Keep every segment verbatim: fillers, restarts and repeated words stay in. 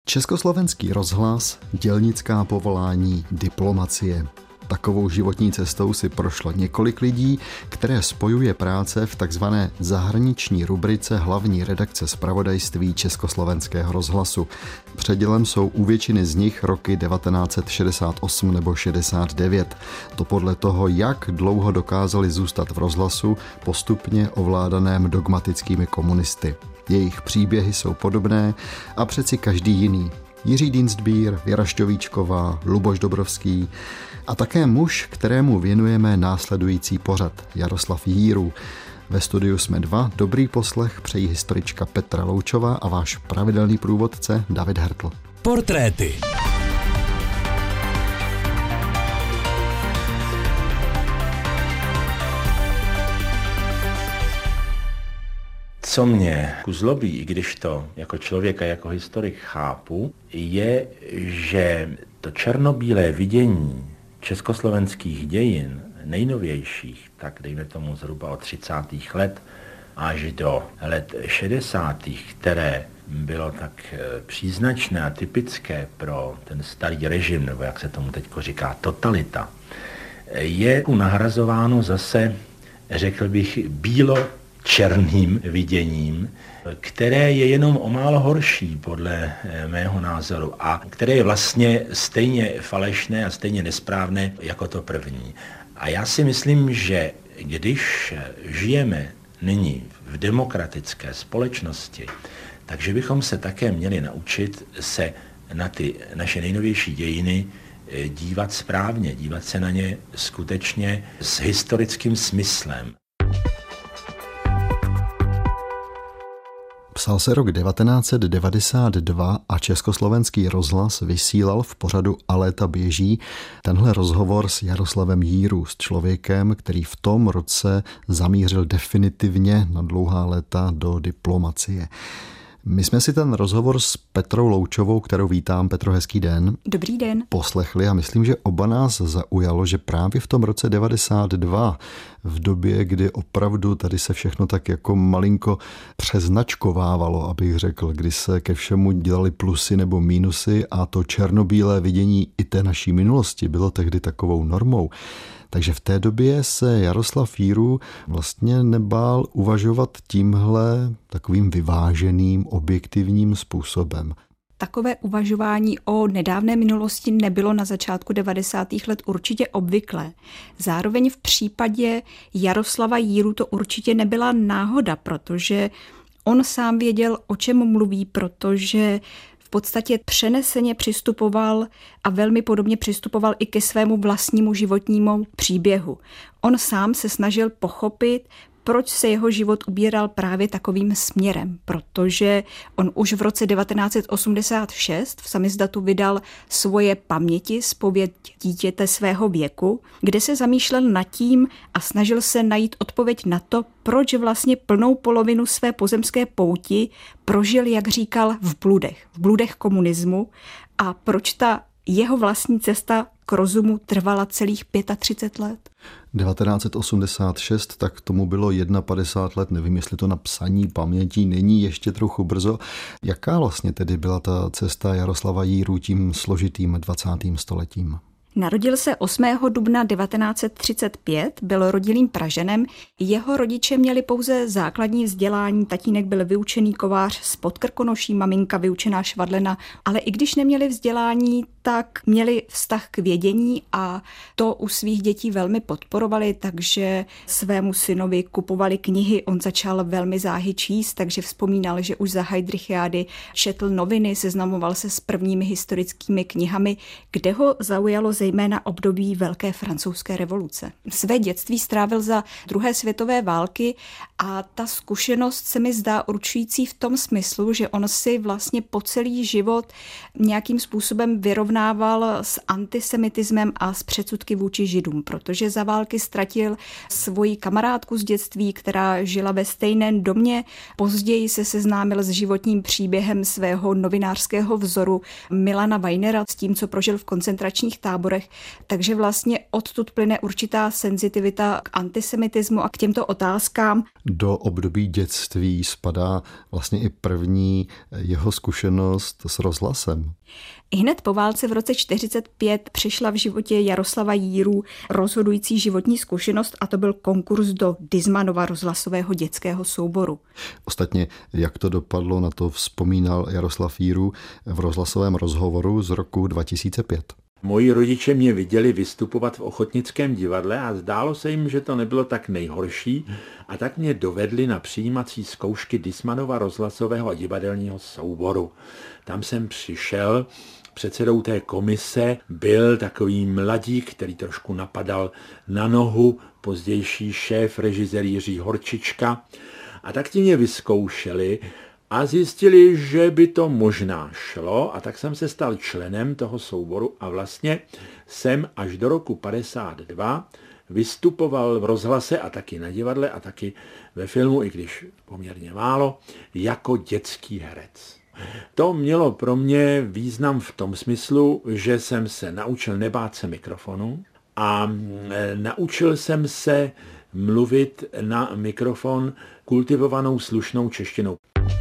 Československý rozhlas, dělnická povolání, diplomacie. Takovou životní cestou si prošlo několik lidí, které spojuje práce v takzvané zahraniční rubrice hlavní redakce zpravodajství Československého rozhlasu. Předělem jsou u většiny z nich roky devatenáct set šedesát osm nebo šedesát devět. To podle toho, jak dlouho dokázali zůstat v rozhlasu, postupně ovládaném dogmatickými komunisty. Jejich příběhy jsou podobné a přeci každý jiný. Jiří Dienstbier, Věra Šťovíčková, Luboš Dobrovský a také muž, kterému věnujeme následující pořad, Jaroslav Jírů. Ve studiu jsme dva, dobrý poslech přejí historička Petra Loučová a váš pravidelný průvodce David Hertl. Portréty. Co mě zlobí, i když to jako člověk a jako historik chápu, je, že to černobílé vidění československých dějin, nejnovějších, tak dejme tomu zhruba od třicátých let až do let šedesátých, které bylo tak příznačné a typické pro ten starý režim, nebo jak se tomu teď říká, totalita, je nahrazováno zase, řekl bych, bílo černým viděním, které je jenom o málo horší podle mého názoru a které je vlastně stejně falešné a stejně nesprávné jako to první. A já si myslím, že když žijeme nyní v demokratické společnosti, takže bychom se také měli naučit se na ty naše nejnovější dějiny dívat správně, dívat se na ně skutečně s historickým smyslem. Psal se rok devatenáct set devadesát dva a Československý rozhlas vysílal v pořadu A léta běží tenhle rozhovor s Jaroslavem Jírů, s člověkem, který v tom roce zamířil definitivně na dlouhá léta do diplomacie. My jsme si ten rozhovor s Petrou Loučovou, kterou vítám. Petro, hezký den. Dobrý den. Poslechli a myslím, že oba nás zaujalo, že právě v tom roce devadesát dva, v době, kdy opravdu tady se všechno tak jako malinko přeznačkovávalo, abych řekl, kdy se ke všemu dělali plusy nebo mínusy a to černobílé vidění i té naší minulosti bylo tehdy takovou normou. Takže v té době se Jaroslav Jírů vlastně nebál uvažovat tímhle takovým vyváženým, objektivním způsobem. Takové uvažování o nedávné minulosti nebylo na začátku devadesátých let určitě obvyklé. Zároveň v případě Jaroslava Jírů to určitě nebyla náhoda, protože on sám věděl, o čem mluví, protože v podstatě přeneseně přistupoval a velmi podobně přistupoval i ke svému vlastnímu životnímu příběhu. On sám se snažil pochopit, proč se jeho život ubíral právě takovým směrem, protože on už v roce devatenáct set osmdesát šest v samizdatu vydal svoje paměti, zpověď dítěte svého věku, kde se zamýšlel nad tím a snažil se najít odpověď na to, proč vlastně plnou polovinu své pozemské pouti prožil, jak říkal, v bludech, v bludech komunismu a proč ta jeho vlastní cesta k rozumu trvala celých třicet pět let. devatenáct set osmdesát šest, tak tomu bylo padesát jedna let, nevím, jestli to na psaní pamětí není ještě trochu brzo. Jaká vlastně tedy byla ta cesta Jaroslava Jírů tím složitým dvacátým stoletím? Narodil se osmého dubna devatenáct set třicet pět, byl rodilým Pražanem. Jeho rodiče měli pouze základní vzdělání, tatínek byl vyučený kovář z Podkrkonoší, maminka vyučená švadlena, ale i když neměli vzdělání, tak měli vztah k vědění a to u svých dětí velmi podporovali, takže svému synovi kupovali knihy, on začal velmi záhy číst, takže vzpomínal, že už za Heydrichiády četl noviny, seznamoval se s prvními historickými knihami, kde ho zaujalo zejména období Velké francouzské revoluce. Své dětství strávil za druhé světové války a ta zkušenost se mi zdá určující v tom smyslu, že on si vlastně po celý život nějakým způsobem vyrovnával s antisemitismem a s předsudky vůči Židům, protože za války ztratil svoji kamarádku z dětství, která žila ve stejném domě. Později se seznámil s životním příběhem svého novinářského vzoru Milana Weinera, s tím, co prožil v koncentračních táborech. souborech, takže vlastně odtud plyne určitá senzitivita k antisemitismu a k těmto otázkám. Do období dětství spadá vlastně i první jeho zkušenost s rozhlasem. Ihned po válce v roce čtyřicet pět přišla v životě Jaroslava Jíru rozhodující životní zkušenost a to byl konkurs do Dyzmanova rozhlasového dětského souboru. Ostatně, jak to dopadlo, na to vzpomínal Jaroslav Jíru v rozhlasovém rozhovoru z roku dva tisíce pět. Moji rodiče mě viděli vystupovat v Ochotnickém divadle a zdálo se jim, že to nebylo tak nejhorší a tak mě dovedli na přijímací zkoušky Dyzmanova rozhlasového a divadelního souboru. Tam jsem přišel, předsedou té komise byl takový mladík, který trošku napadal na nohu, pozdější šéf režisér Jiří Horčička a tak ti mě vyzkoušeli a zjistili, že by to možná šlo a tak jsem se stal členem toho souboru a vlastně jsem až do roku padesát dva vystupoval v rozhlase a taky na divadle a taky ve filmu, i když poměrně málo, jako dětský herec. To mělo pro mě význam v tom smyslu, že jsem se naučil nebát se mikrofonu a naučil jsem se mluvit na mikrofon kultivovanou slušnou češtinou.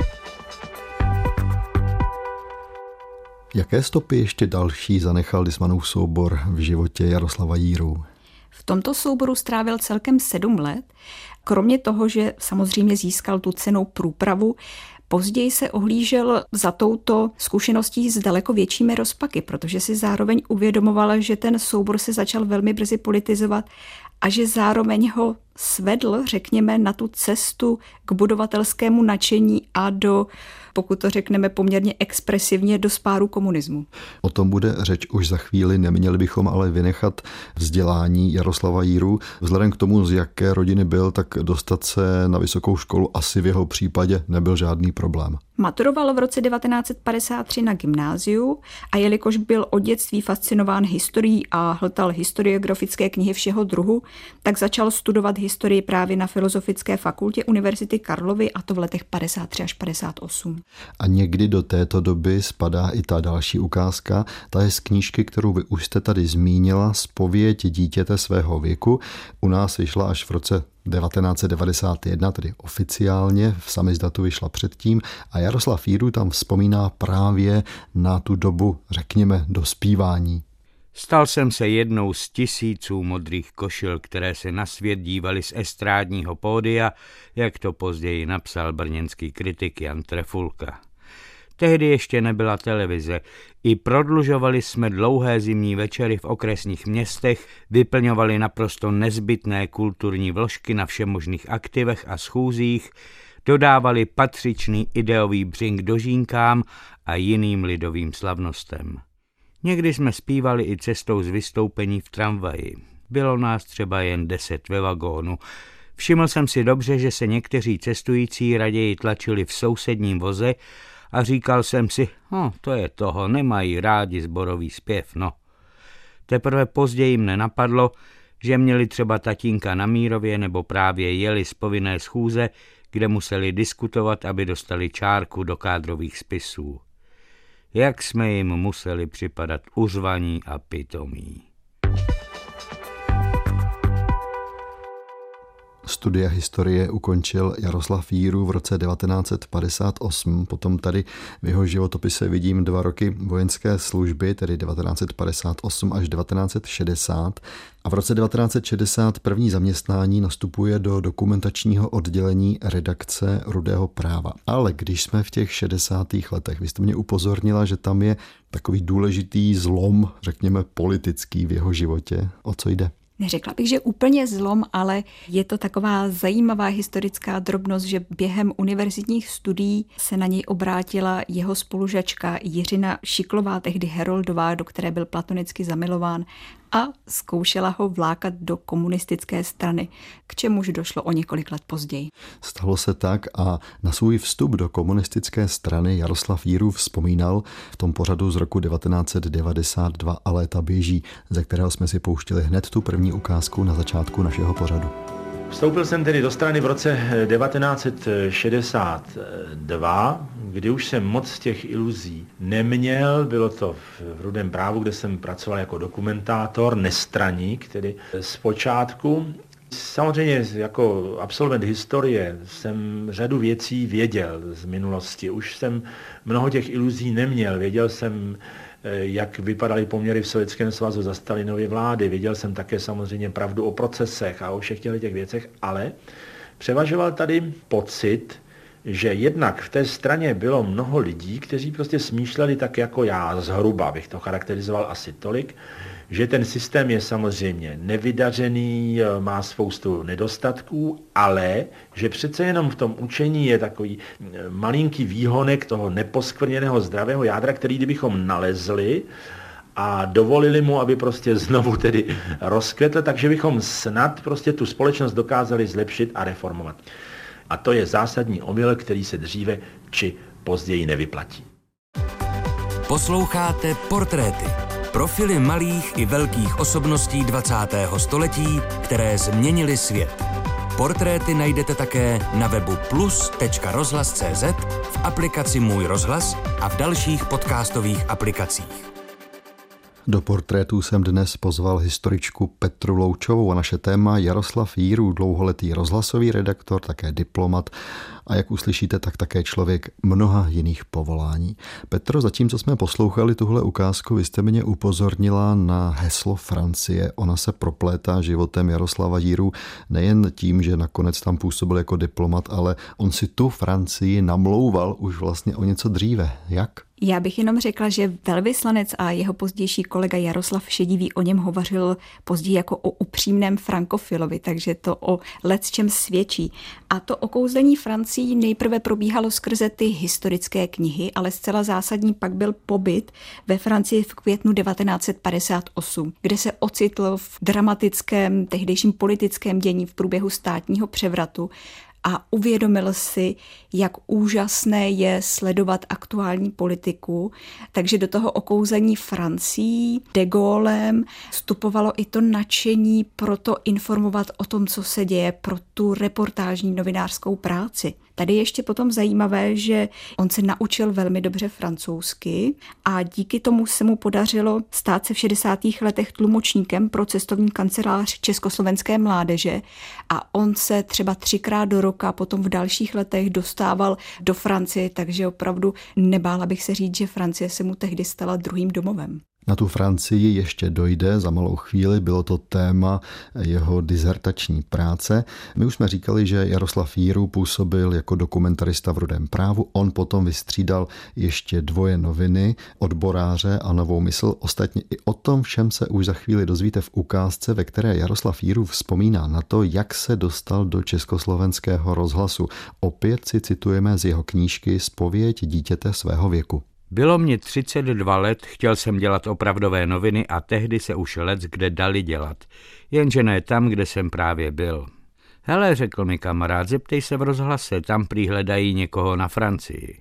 Jaké stopy ještě další zanechal Dyzmanův soubor v životě Jaroslava Jíru? V tomto souboru strávil celkem sedm let. Kromě toho, že samozřejmě získal tu cennou průpravu, později se ohlížel za touto zkušeností s daleko většími rozpaky, protože si zároveň uvědomoval, že ten soubor se začal velmi brzy politizovat a že zároveň ho svedl, řekněme, na tu cestu k budovatelskému nadšení a do, pokud to řekneme poměrně expresivně, do spáru komunismu. O tom bude řeč už za chvíli, neměli bychom ale vynechat vzdělání Jaroslava Jíru. Vzhledem k tomu, z jaké rodiny byl, tak dostat se na vysokou školu asi v jeho případě nebyl žádný problém. Maturoval v roce devatenáct set padesát tři na gymnáziu a jelikož byl od dětství fascinován historií a hltal historiografické knihy všeho druhu, tak začal studovat historii právě na Filozofické fakultě Univerzity Karlovy a to v letech padesát tři až padesát osm. A někdy do této doby spadá i ta další ukázka, ta je z knížky, kterou vy už jste tady zmínila, Zpověď dítěte svého věku. U nás vyšla až v roce devatenáct set devadesát jedna, tedy oficiálně, v samizdatu vyšla předtím a Jaroslav Jíru tam vzpomíná právě na tu dobu, řekněme, dospívání. Stal jsem se jednou z tisíců modrých košil, které se na svět dívaly z estrádního pódia, jak to později napsal brněnský kritik Jan Trefulka. Tehdy ještě nebyla televize. I prodlužovali jsme dlouhé zimní večery v okresních městech, vyplňovali naprosto nezbytné kulturní vložky na všemožných aktivech a schůzích, dodávali patřičný ideový břink dožínkám a jiným lidovým slavnostem. Někdy jsme zpívali i cestou z vystoupení v tramvaji. Bylo nás třeba jen deset ve vagónu. Všiml jsem si dobře, že se někteří cestující raději tlačili v sousedním voze a říkal jsem si, no to je toho, nemají rádi sborový zpěv, no. Teprve později mne napadlo, že měli třeba tatínka na Mírově nebo právě jeli z povinné schůze, kde museli diskutovat, aby dostali čárku do kádrových spisů. Jak jsme jim museli připadat uřvaní a pitomí. Studia historie ukončil Jaroslav Jíru v roce devatenáct set padesát osm, potom tady v jeho životopise vidím dva roky vojenské služby, tedy devatenáct set padesát osm až devatenáct set šedesát a v roce devatenáct set šedesát první zaměstnání nastupuje do dokumentačního oddělení redakce Rudého práva. Ale když jsme v těch šedesátých letech, vy jste mě upozornila, že tam je takový důležitý zlom, řekněme politický v jeho životě. O co jde? Neřekla bych, že úplně zlom, ale je to taková zajímavá historická drobnost, že během univerzitních studií se na něj obrátila jeho spolužačka Jiřina Šiklová, tehdy Heroldová, do které byl platonicky zamilován a zkoušela ho vlákat do komunistické strany, k čemuž došlo o několik let později. Stalo se tak a na svůj vstup do komunistické strany Jaroslav Jíru vzpomínal v tom pořadu z roku devatenáct set devadesát dva A léta běží, ze kterého jsme si pouštili hned tu první ukázku na začátku našeho pořadu. Vstoupil jsem tedy do strany v roce devatenáct set šedesát dva, kdy už jsem moc těch iluzí neměl. Bylo to v Rudém právu, kde jsem pracoval jako dokumentátor, nestraník, tedy zpočátku. Samozřejmě jako absolvent historie jsem řadu věcí věděl z minulosti. Už jsem mnoho těch iluzí neměl. Věděl jsem, jak vypadaly poměry v Sovětském svazu za Stalinovy vlády. Věděl jsem také samozřejmě pravdu o procesech a o všech těch věcech, ale převažoval tady pocit, že jednak v té straně bylo mnoho lidí, kteří prostě smýšleli tak jako já, zhruba bych to charakterizoval asi tolik, že ten systém je samozřejmě nevydařený, má spoustu nedostatků, ale že přece jenom v tom učení je takový malinký výhonek toho neposkvrněného zdravého jádra, který kdybychom nalezli a dovolili mu, aby prostě znovu tedy rozkvetl, takže bychom snad prostě tu společnost dokázali zlepšit a reformovat. A to je zásadní omyl, který se dříve či později nevyplatí. Posloucháte Portréty. Profily malých i velkých osobností dvacátého století, které změnily svět. Portréty najdete také na webu plus tečka rozhlas tečka cé zet, v aplikaci Můj rozhlas a v dalších podcastových aplikacích. Do portrétů jsem dnes pozval historičku Petru Loučovou a naše téma Jaroslav Jírů, dlouholetý rozhlasový redaktor, také diplomat a jak uslyšíte, tak také člověk mnoha jiných povolání. Petro, zatímco jsme poslouchali tuhle ukázku, vy jste mě upozornila na heslo Francie. Ona se proplétá životem Jaroslava Jírů nejen tím, že nakonec tam působil jako diplomat, ale on si tu Francii namlouval už vlastně o něco dříve. Jak? Já bych jenom řekla, že velvyslanec a jeho pozdější kolega Jaroslav Šedivý o něm hovořil později jako o upřímném frankofilovi, takže to o lecčem svědčí. A to okouzlení Francii nejprve probíhalo skrze ty historické knihy, ale zcela zásadní pak byl pobyt ve Francii v květnu devatenáct set padesát osm, kde se ocitl v dramatickém tehdejším politickém dění v průběhu státního převratu a uvědomil si, jak úžasné je sledovat aktuální politiku. Takže do toho okouzení Francií, de Gaulem vstupovalo i to nadšení pro to informovat o tom, co se děje, pro tu reportážní novinářskou práci. Tady ještě potom zajímavé, že on se naučil velmi dobře francouzsky a díky tomu se mu podařilo stát se v šedesátých letech tlumočníkem pro cestovní kancelář československé mládeže a on se třeba třikrát do roka potom v dalších letech dostával do Francie, takže opravdu nebála bych se říct, že Francie se mu tehdy stala druhým domovem. Na tu Francii ještě dojde za malou chvíli, bylo to téma jeho dizertační práce. My už jsme říkali, že Jaroslav Jírů působil jako dokumentarista v Rudém právu, on potom vystřídal ještě dvoje noviny, Odboráře a Novou mysl. Ostatně i o tom všem se už za chvíli dozvíte v ukázce, ve které Jaroslav Jírů vzpomíná na to, jak se dostal do Československého rozhlasu. Opět si citujeme z jeho knížky Zpověď dítěte svého věku. Bylo mě třicet dva let, chtěl jsem dělat opravdové noviny a tehdy se už lec kde dali dělat. Jenže ne tam, kde jsem právě byl. Hele, řekl mi kamarád, zeptej se v rozhlase, tam prý hledají někoho na Francii.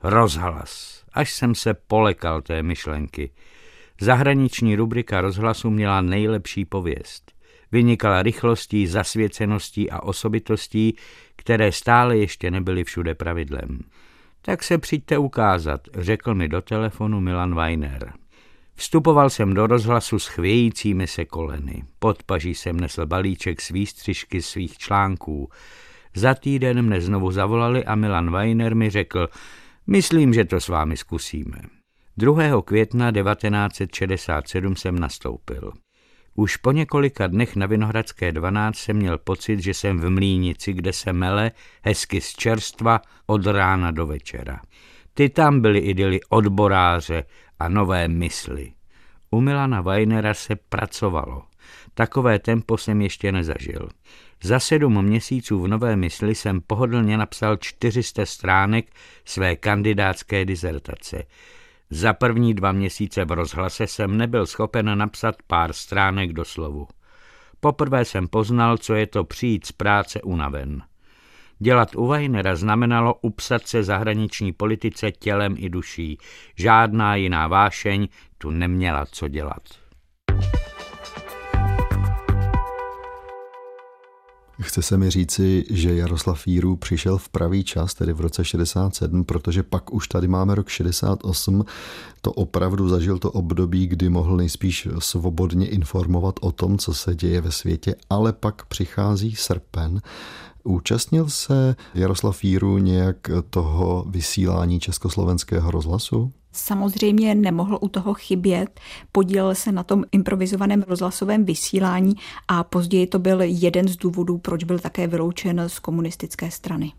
Rozhlas. Až jsem se polekal té myšlenky. Zahraniční rubrika rozhlasu měla nejlepší pověst. Vynikala rychlostí, zasvěceností a osobitostí, které stále ještě nebyly všude pravidlem. Tak se přijďte ukázat, řekl mi do telefonu Milan Weiner. Vstupoval jsem do rozhlasu s chvějícími se koleny. Pod paží jsem nesl balíček s výstřižky svých článků. Za týden mne znovu zavolali a Milan Weiner mi řekl, myslím, že to s vámi zkusíme. druhého května devatenáct set šedesát sedm jsem nastoupil. Už po několika dnech na Vinohradské dvanáct jsem měl pocit, že jsem v mlýnici, kde se mele hezky z čerstva od rána do večera. Ty tam byly idyly Odboráře a Nové mysli. U Milana Weinera se pracovalo. Takové tempo jsem ještě nezažil. Za sedm měsíců v Nové mysli jsem pohodlně napsal čtyři sta stránek své kandidátské dizertace. Za první dva měsíce v rozhlase jsem nebyl schopen napsat pár stránek do slovu. Poprvé jsem poznal, co je to přijít z práce unaven. Dělat u Weinera znamenalo upsat se zahraniční politice tělem i duší. Žádná jiná vášeň tu neměla co dělat. Chce se mi říci, že Jaroslav Jírů přišel v pravý čas, tedy v roce šedesát sedm, protože pak už tady máme rok šedesát osm, to opravdu zažil to období, kdy mohl nejspíš svobodně informovat o tom, co se děje ve světě, ale pak přichází srpen. Účastnil se Jaroslav Jírů nějak toho vysílání Československého rozhlasu? Samozřejmě nemohl u toho chybět, podílel se na tom improvizovaném rozhlasovém vysílání a později to byl jeden z důvodů, proč byl také vyloučen z komunistické strany.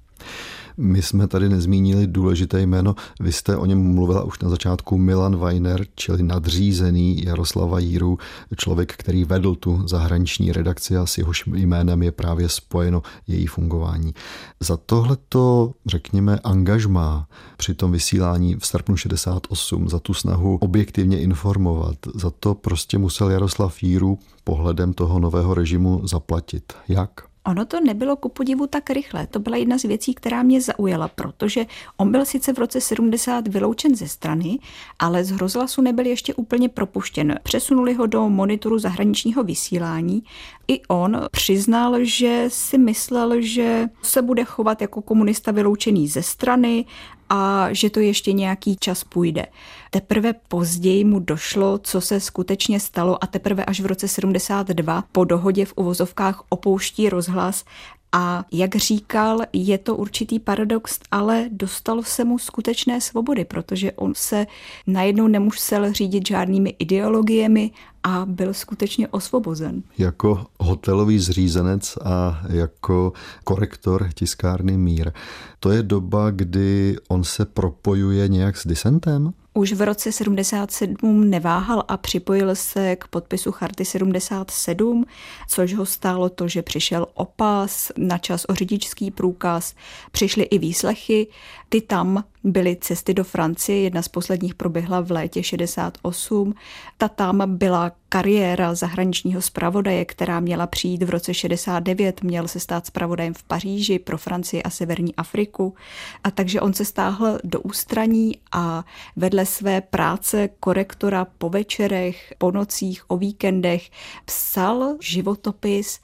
My jsme tady nezmínili důležité jméno, vy jste o něm mluvila už na začátku, Milan Weiner, čili nadřízený Jaroslava Jírů, člověk, který vedl tu zahraniční redakci a s jehož jménem je právě spojeno její fungování. Za tohleto, řekněme, angažmá při tom vysílání v srpnu šedesát osm, za tu snahu objektivně informovat, za to prostě musel Jaroslav Jírů pohledem toho nového režimu zaplatit. Jak? Ono to nebylo ku podivu tak rychle. To byla jedna z věcí, která mě zaujala, protože on byl sice v roce sedmdesát vyloučen ze strany, ale z rozhlasu nebyl ještě úplně propuštěn. Přesunuli ho do monitoru zahraničního vysílání. I on přiznal, že si myslel, že se bude chovat jako komunista vyloučený ze strany a že to ještě nějaký čas půjde. Teprve později mu došlo, co se skutečně stalo a teprve až v roce sedmdesát dva po dohodě v uvozovkách opouští rozhlas a jak říkal, je to určitý paradox, ale dostalo se mu skutečné svobody, protože on se najednou nemusel řídit žádnými ideologiemi a byl skutečně osvobozen. Jako hotelový zřízenec a jako korektor tiskárny Mír. To je doba, kdy on se propojuje nějak s disentem? Už v roce sedmdesát sedm neváhal a připojil se k podpisu Charty sedmdesát sedm, což ho stálo to, že přišel o pas, na čas o řidičský průkaz, přišly i výslechy. Ty tam byly cesty do Francie, jedna z posledních proběhla v létě šedesát osm. Ta tam byla kariéra zahraničního zpravodaje, která měla přijít v roce šedesát devět, měl se stát zpravodajem v Paříži pro Francii a Severní Afriku. A takže on se stáhl do ústraní a vedle své práce korektora po večerech, po nocích, o víkendech psal životopis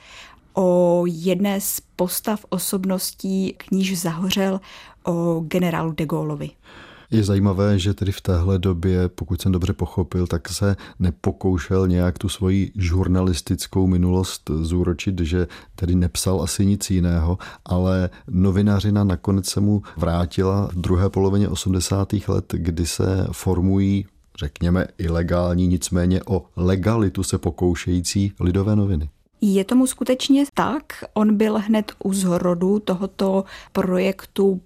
o jedné z postav osobností, k níž zahořel, o generálu de Gaullovi. Je zajímavé, že tedy v téhle době, pokud jsem dobře pochopil, tak se nepokoušel nějak tu svoji žurnalistickou minulost zúročit, že tedy nepsal asi nic jiného, ale novinářina nakonec se mu vrátila v druhé polovině osmdesátých let, kdy se formují, řekněme, ilegální, nicméně o legalitu se pokoušející Lidové noviny. Je tomu skutečně tak. On byl hned u zrodu tohoto projektu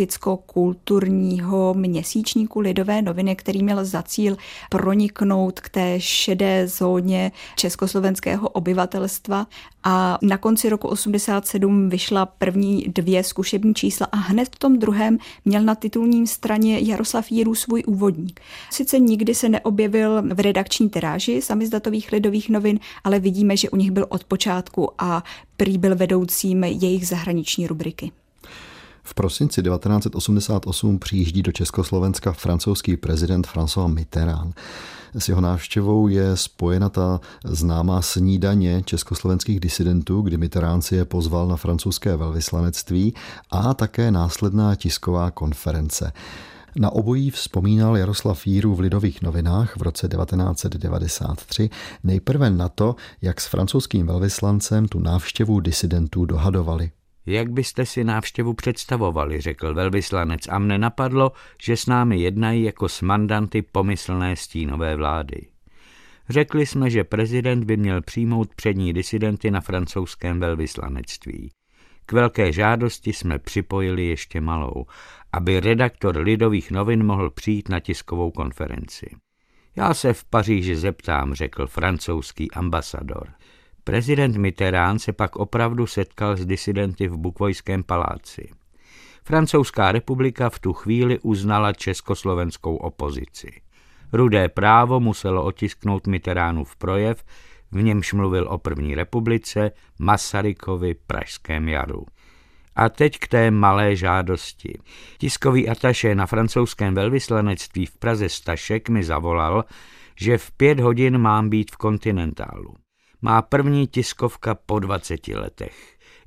politicko-kulturního měsíčníku Lidové noviny, který měl za cíl proniknout k té šedé zóně československého obyvatelstva. A na konci roku osmdesát sedm vyšla první dvě zkušební čísla a hned v tom druhém měl na titulním straně Jaroslav Jírů svůj úvodník. Sice nikdy se neobjevil v redakční tiráži samizdatových Lidových novin, ale vidíme, že u nich byl od počátku a prý byl vedoucím jejich zahraniční rubriky. V prosinci devatenáct set osmdesát osm přijíždí do Československa francouzský prezident François Mitterrand. S jeho návštěvou je spojena ta známá snídaně československých disidentů, kdy Mitterrand si je pozval na francouzské velvyslanectví a také následná tisková konference. Na obojí vzpomínal Jaroslav Jírů v Lidových novinách v roce devatenáct set devadesát tři, nejprve na to, jak s francouzským velvyslancem tu návštěvu disidentů dohadovali. Jak byste si návštěvu představovali, řekl velvyslanec, a mne napadlo, že s námi jednají jako s mandanty pomyslné stínové vlády. Řekli jsme, že prezident by měl přijmout přední disidenty na francouzském velvyslanectví. K velké žádosti jsme připojili ještě malou, aby redaktor Lidových novin mohl přijít na tiskovou konferenci. Já se v Paříži zeptám, řekl francouzský ambasador. Prezident Mitterrand se pak opravdu setkal s disidenty v Bukvojském paláci. Francouzská republika v tu chvíli uznala československou opozici. Rudé právo muselo otisknout Mitterrandův projev, v němž mluvil o první republice, Masarykovi, Pražském jaru. A teď k té malé žádosti. Tiskový atašé na francouzském velvyslanectví v Praze Stašek mi zavolal, že v pět hodin mám být v Kontinentálu. Má první tiskovka po dvaceti letech.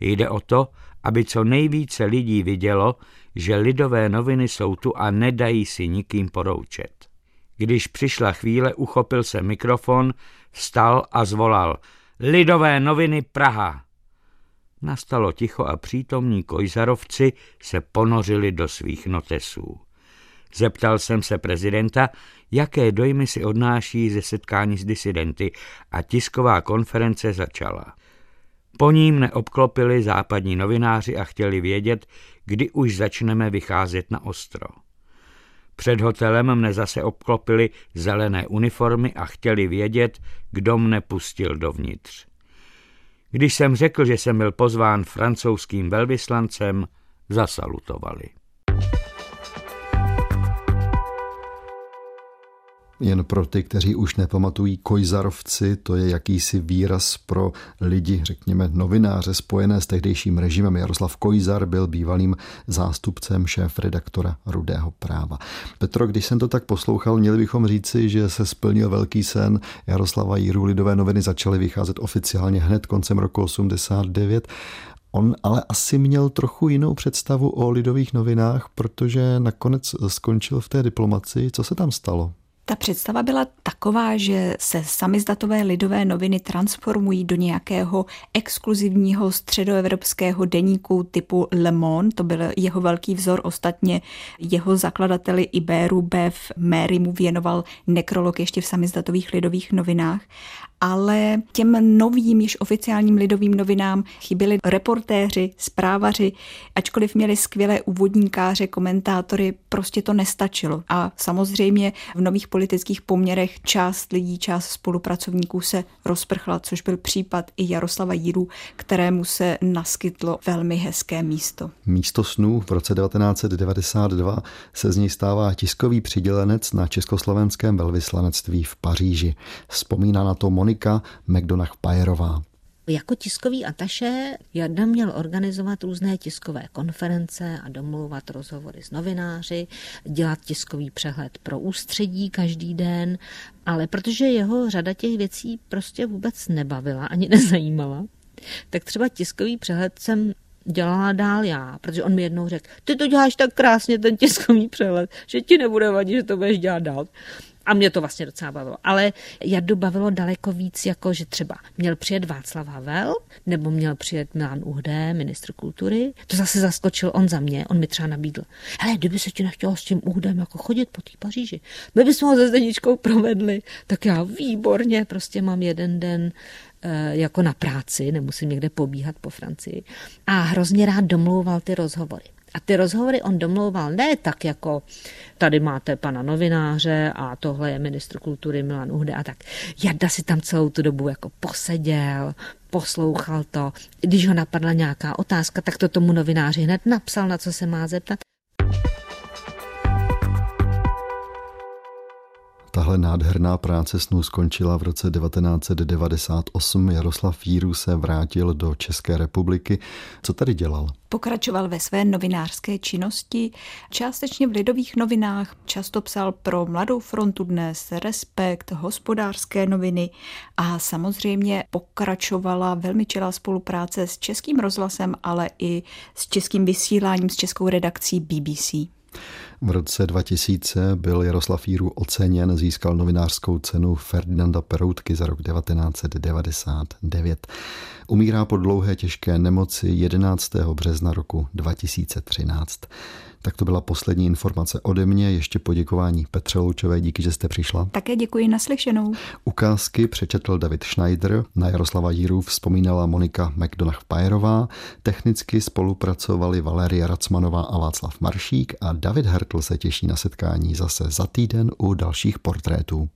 Jde o to, aby co nejvíce lidí vidělo, že Lidové noviny jsou tu a nedají si nikým poroučet. Když přišla chvíle, uchopil se mikrofon, vstal a zvolal: Lidové noviny Praha! Nastalo ticho a přítomní kojzarovci se ponořili do svých notesů. Zeptal jsem se prezidenta, jaké dojmy si odnáší ze setkání s disidenty, a tisková konference začala. Po ní mne obklopili západní novináři a chtěli vědět, kdy už začneme vycházet na ostro. Před hotelem mne zase obklopili zelené uniformy a chtěli vědět, kdo mne pustil dovnitř. Když jsem řekl, že jsem byl pozván francouzským velvyslancem, zasalutovali. Jen pro ty, kteří už nepamatují, kojzarovci, to je jakýsi výraz pro lidi, řekněme novináře, spojené s tehdejším režimem. Jaroslav Kojzar byl bývalým zástupcem šéfredaktora Rudého práva. Petro, když jsem to tak poslouchal, měli bychom říci, že se splnil velký sen Jaroslava Jíru. Lidové noviny začaly vycházet oficiálně hned koncem roku osmdesát devět. On ale asi měl trochu jinou představu o Lidových novinách, protože nakonec skončil v té diplomacii. Co se tam stalo? Ta představa byla taková, že se samizdatové Lidové noviny transformují do nějakého exkluzivního středoevropského deníku typu Le Monde. To byl jeho velký vzor, ostatně jeho zakladateli Ibéru Bev Mary mu věnoval nekrolog ještě v samizdatových Lidových novinách. Ale těm novým, již oficiálním Lidovým novinám chyběli reportéři, zprávaři, ačkoliv měli skvělé úvodníkáře, komentátory, prostě to nestačilo. A samozřejmě v nových politických poměrech část lidí, část spolupracovníků se rozprchla, což byl případ i Jaroslava Jíru, kterému se naskytlo velmi hezké místo. Místo snů v roce devatenáct set devadesát dva se z něj stává tiskový přidělenec na československém velvyslanectví v Paříži. Vzpomíná na to Monika McDonagh-Payerová. Jako tiskový ataše Jarda měl organizovat různé tiskové konference a domlouvat rozhovory s novináři, dělat tiskový přehled pro ústředí každý den, ale protože jeho řada těch věcí prostě vůbec nebavila ani nezajímala, tak třeba tiskový přehled jsem dělala dál já, protože on mi jednou řekl: ty to děláš tak krásně, ten tiskový přehled, že ti nebude vadit, že to budeš dělat dál. A mě to vlastně docela bavilo. Ale Jardu bavilo daleko víc, jako že třeba měl přijet Václav Havel, nebo měl přijet Milan Uhde, ministr kultury. To zase zaskočil on za mě. On mi třeba nabídl: hele, kdyby se ti nechtělo s tím Uhdem jako chodit po té Paříži, my bychom ho se Zdeničkou provedli. Tak já výborně, prostě mám jeden den e, jako na práci, nemusím někde pobíhat po Francii. A hrozně rád domlouval ty rozhovory. A ty rozhovory on domlouval ne tak, jako tady máte pana novináře a tohle je ministr kultury Milan Uhde a tak. Jarda si tam celou tu dobu jako poseděl, poslouchal to. Když ho napadla nějaká otázka, tak to tomu novináři hned napsal, na co se má zeptat. Tahle nádherná práce snů skončila v roce devatenáct set devadesát osm. Jaroslav Jíru se vrátil do České republiky. Co tady dělal? Pokračoval ve své novinářské činnosti, částečně v Lidových novinách, často psal pro Mladou frontu Dnes, Respekt, Hospodářské noviny a samozřejmě pokračovala velmi čilá spolupráce s Českým rozhlasem, ale i s českým vysíláním, s českou redakcí B B C. V roce dva tisíce byl Jaroslav Jíru oceněn, získal novinářskou cenu Ferdinanda Peroutky za rok devatenáct set devadesát devět. Umírá po dlouhé těžké nemoci jedenáctého března roku dva tisíce třináct. Tak to byla poslední informace ode mě. Ještě poděkování Petře Loučové, díky, že jste přišla. Také děkuji, naslyšenou. Ukázky přečetl David Schneider, na Jaroslava Jíru vzpomínala Monika McDonagh-Payerová, technicky spolupracovali Valerie Racmanová a Václav Maršík a David Hertl se těší na setkání zase za týden u dalších portrétů.